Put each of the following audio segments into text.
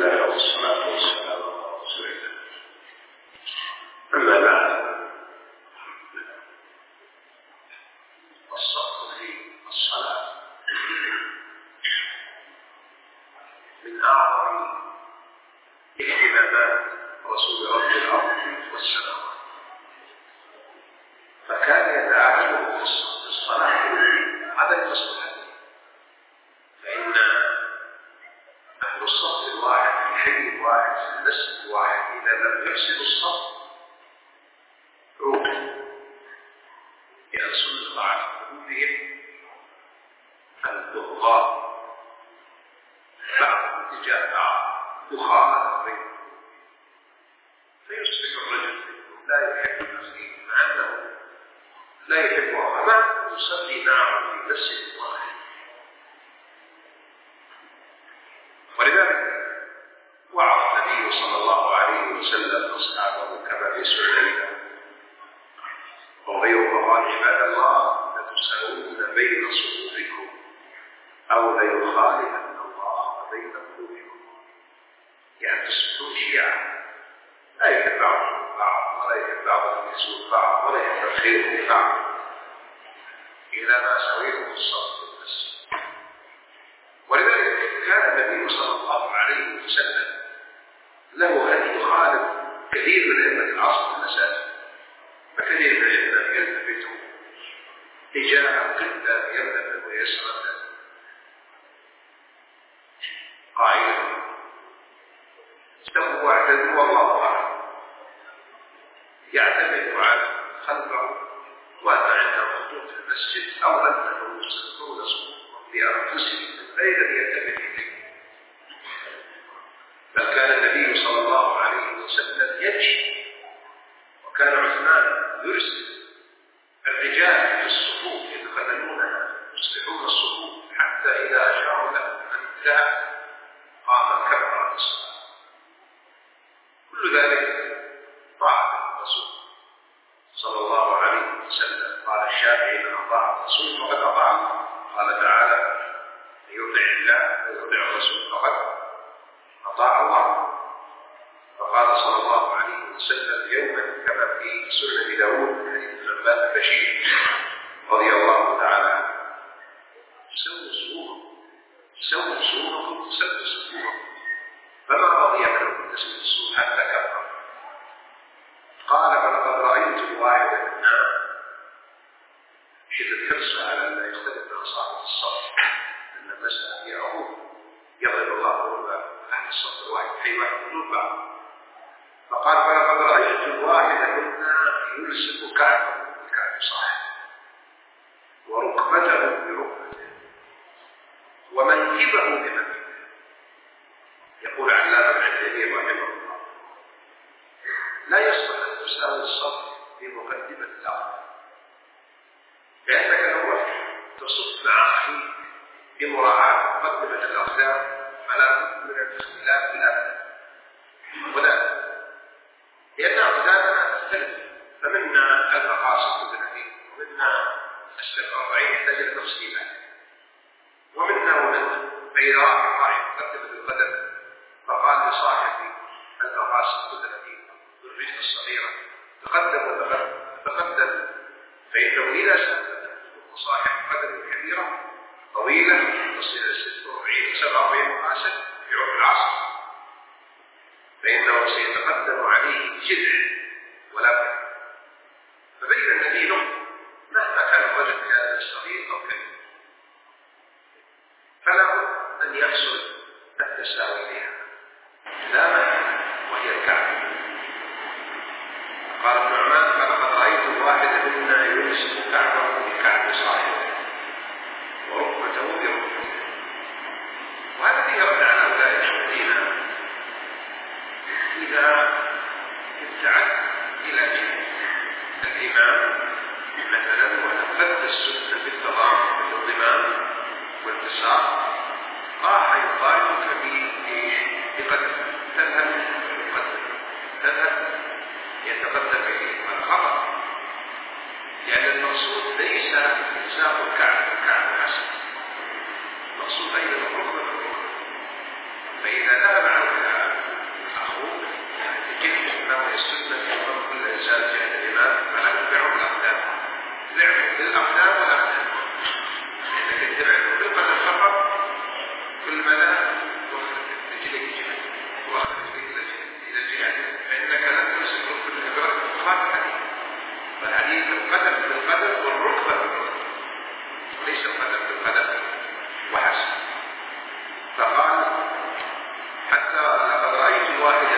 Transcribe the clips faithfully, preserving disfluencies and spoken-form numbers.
الله والصلاة والسلام على رسول الله. أما بعد، الصف في الصلاة من أعظم اهتمامات رسول رب الأرض والسماوات، فكان يتعاهده في الصلاة على المصلحة، فإن أهل الصف الواحد في حي واحد في المسجد الواحد إذا لم يحسن الصف عوقب، لأن سنة على قلوبهم البغضاء بعض اتجاه بعض مخالفة بينهم، فيصبح الرجل لا يحب أخيه مع أنه لا يحبه، مع أنه يصلي معه في مسجد واحد. ولذلك وعظ النبي صلى الله عليه وسلم أصحابه كما في سنة وغيره، قال: عباد الله، لتساوون بين صفوفكم أو ليخالفن الله بين قلوبكم. يعني تصبحون شيعا لا يحب بعضهم بعض، ولا يحب بعضهم يسوء بعض، ولا يحب الخير في بعض، إذا ما سويتم الصف في المسجد. ولذلك كان النبي صلى الله عليه وسلم له أن يخالف كثير من أئمة العصر المساجد، فكثير من الأئمة يلتفتوا تجاه القبلة يمنة ويسرا قائلا: استووا واعتدلوا والله أعلم، يعتمد على خلفه وأن عنده خطوط في المسجد أو أنه يسلمون صفوفهم بأنفسهم غير أن يعتمد إليه. بل كان النبي صلى الله عليه وسلم يمشي، وكان عثمان يرسل الرجال في الصفوف يتخللونها يصلحون الصفوف، حتى إذا أشاروا له أن انتهى قام كبر الصلاة. كل ذلك طاعة الرسول صلى الله عليه وسلم. قال الشافعي: من أطاع الرسول فقد أطاع الله. قال تعالى: من يطع الله ويطع الرسول فقد أطاع الله. فقال صلى الله عليه وسلم يوما كما في سنن داود حديث سلمان البشير رضي الله تعالى عنه: سووا صفوفكم سووا صفوفكم سووا صفوفكم، فما رضي منهم تسوية الصفوف حتى كبر. قال: فلقد رأيت واحدا منا شدة حرصه على أن لا يختلف مع صاحب الصف، أن المسألة هي عقوبة يضرب الله قلوب أهل الصف الواحد حي واحد قلوب بعض. فقال: فلقد رأيت واحدا منا يلصق كعبه بكعب صاحبه، وركبته بركبته، ومنكبه بمنكبه. يقول علامة ابن تيمية رحمه الله: لا يصلح أن تساوي الصف في مقدمة الأرض، لأنك لو رحت تصف مع أخيك بمراعاة مقدمة الأقدام فلا بد من الاختلاف الأبد، ولا لأن أقدامنا تختلف، فمنا المقاصد الثلاثين، ومنا السبع أربعين تجد تفصيلا، ومنا ومنا بيراء الراعي مقدمة القدم، فقال لصاحبي المقاصد الثلاثين بالرجل الصغيرة: تقدم وتقدم تقدم، فإنه إذا سألت صاحب قدم كبيرة طويلة تصل إلى ستة وأربعين سبعة وأربعين مقاسا في عمر العصر، فإنه سيتقدم عليه جذع ولا بد. فبين النبي له مهما كان الرجل كان صغير أو كبير، فلا بد أن يحصل التساوي بها، لا مانع وهي الكعبة. قال ابن عمان: فلقد رأيت واحدا منا يلصق كعبه بكعب صاحبه وركبته بركبته. وهذا فيه رد على أولئك الذين إذا ابتعدت إلى جهة الإمام مثلا ونفذت السنة بالتضامن بالانضمام والاتساق، راح يطالبك بقدم تذهب بقدم تذهب يتقدم إليه. هذا خطأ، لأن المقصود ليس إلزاق الكعب الكعب حسن، المقصود أيضا الركبة بالركبة.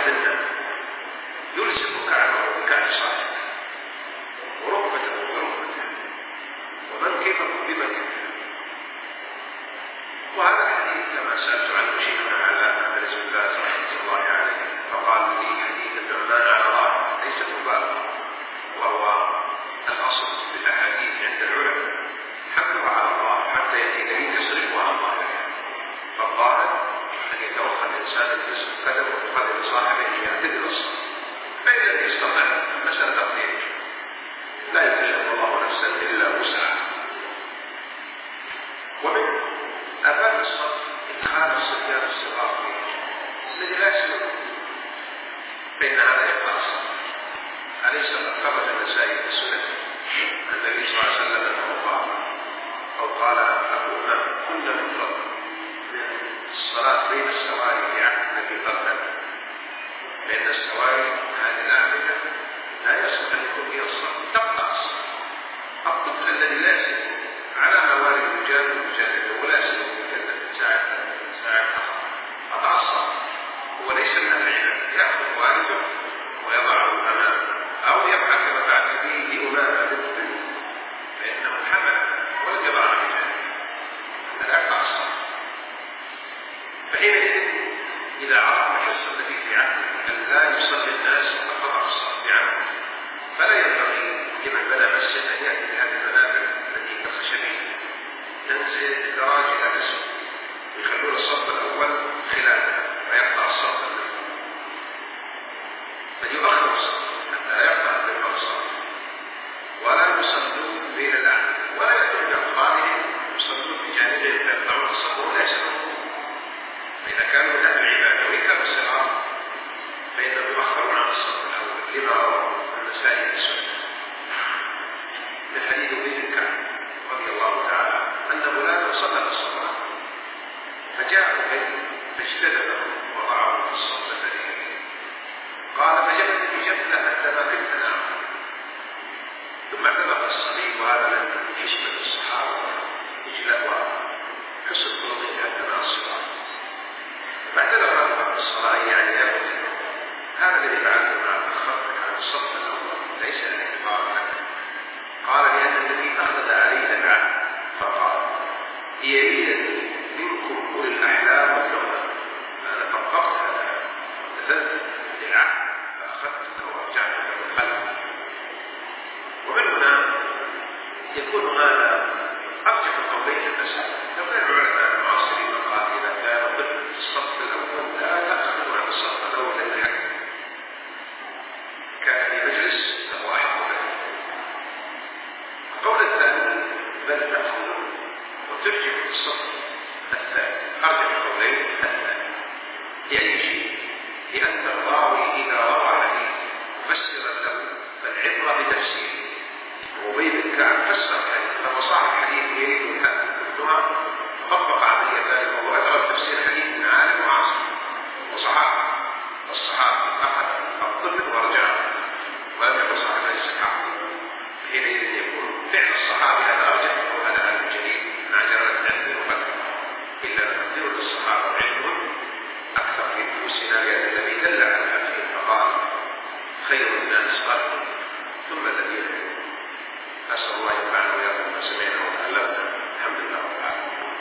منا يلزم كعبه بكعب صاحبه وركبته بركبته ومنكبه بمنكبه. وهذا الحديث كما سألت عنه شيخنا على رسول الله رحمة الله عليه فقال لي حديث النعمان على الله ليس مبالغة، وهو الأصل في الأحاديث عند العلماء حملها على الله حتى يأتي دليل يصرفها عن ظاهرها. فالظاهر أن يتوخى الإنسان الجسم قدمه بقدم صاحبه يعتدل الصلاة، فإن لم يستطع مسألة تقدير لا يكلف الله نفسا إلا وسعها. ومن أبان الصف إدخال الصبيان الصغار فيه الذي لا يسلم، فإن هذا إخلاص. أليس قد خرج النسائي في السنة النبي صلى الله عليه وسلم أنه قال أو قال أبو أمام كنا نفرض الصلاة بين السواري في عهد النبي قبله، لأن السواري هذه الأعمدة لا يصح أن يكون فيها الصلاة، تبقى الصلاة. الطفل الذي لا يسلم على موارد الرجال والرجال ولا يسلم في ساعة ساعة قطع الصلاة، هو ليس من العناد، يأخذ والده ويضعه أمامه أو يبعث وبعث به لأمامة للطفل فإنه حمل ولم يضع رجال، فلا يقطع الصلاة. فحينئذ إذا عرف الحس الذي في عهده أن لا يصلي الناس وقد قطع الصلاة بعمله، فلا ينبغي لمن بلغ السن أن يأتي بهذه المنابر التي كالخشبية تنزل الدراج إلى الاسم ويخلون الصف الأول خلافه ويقطع الصف الأول، بل يؤخر الصف حتى لا يقطع بالمقصر، ولا يصلون بين الأعمى ولا يكون بأطفالهم يصلون بجانبهم فيقطعون الصف ولا يسلمون. فإذا كانوا من أهل العبادة وإن كانوا صغار فإنهم يؤخرون عن الصف الأول لما روى النسائي في السنة من حديث أبي بن كعب رضي الله تعالى أن غلاما صلى الصلاة فجاء أبي فاجتذبه وضعه في الصف الذي قال فجبت بجبلة حتى ما كنت أنام، ثم اعتبر الصليب وهذا من حشمة الصحابة إجلاء وحسن خلقهم حتى الصلاة، فاعتذر عن الصلاة يعني يبقى هذا الذي فعلته مع أخرتك عن الصف الأول ليس الاعتبار لك. قال لأن الذي أخذ عليه العهد فقال هي ليلة منكم أولي الأحلام والنهى، أنا طبقت هذا وابتذلت للعهد فأخذتك ورجعتك بالقلب. ومن هنا يكون هذا أرجح قولين المسألة. لو كان العلماء المعاصرين قال إذا كان ضمن الصف الأول لا تأخذوا عن الصف الأول إلا حق كان في مجلس له أحد قولين. القول الثاني بل تأخذوا وترجعوا الصف الثاني، أرجح قولين الثاني. لأي شيء؟ لأن الراوي إذا روى حديث مفسرا له فالعبرة بتفسيره. وأبي بن كعب فسر الحديث فهو صاحب الحديث يريد الحديث كلها طبق عملية ذلك وهو أدرى تفسير حديث من عالم وعاصم وصحابة. الصحابة أخذ الطفل ورجع ولم يكن صاحب ليس كعب، حينئذ يكون فعل الصحابة هذا أرجح وهذا أهل الجليل مع جرالة العلم وقدره، إلا تقدير للصحابة علمهم أكثر في نفوسنا لأن الذي دل على الحديث فقال خير الناس قرن ثم الذين. أسأل الله ينفعنا وياكم ما سمعنا وتعلمنا. الحمد لله رب العالمين.